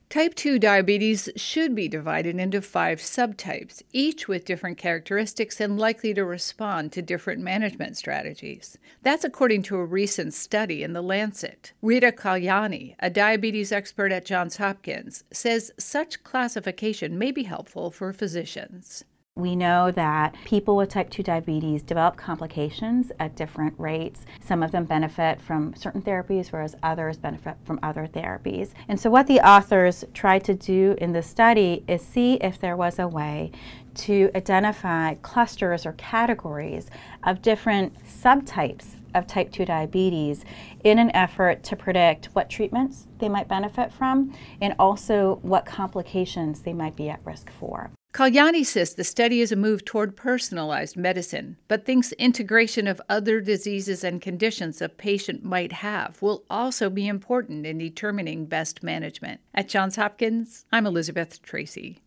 Type 2 diabetes should be divided into 5 subtypes, each with different characteristics and likely to respond to different management strategies. That's according to a recent study in The Lancet. Rita Kalyani, a diabetes expert at Johns Hopkins, says such classification may be helpful for physicians. We know that people with type 2 diabetes develop complications at different rates. Some of them benefit from certain therapies, whereas others benefit from other therapies. And so what the authors tried to do in this study is see if there was a way to identify clusters or categories of different subtypes of type 2 diabetes in an effort to predict what treatments they might benefit from and also what complications they might be at risk for. Kalyani says the study is a move toward personalized medicine, but thinks integration of other diseases and conditions a patient might have will also be important in determining best management. At Johns Hopkins, I'm Elizabeth Tracy.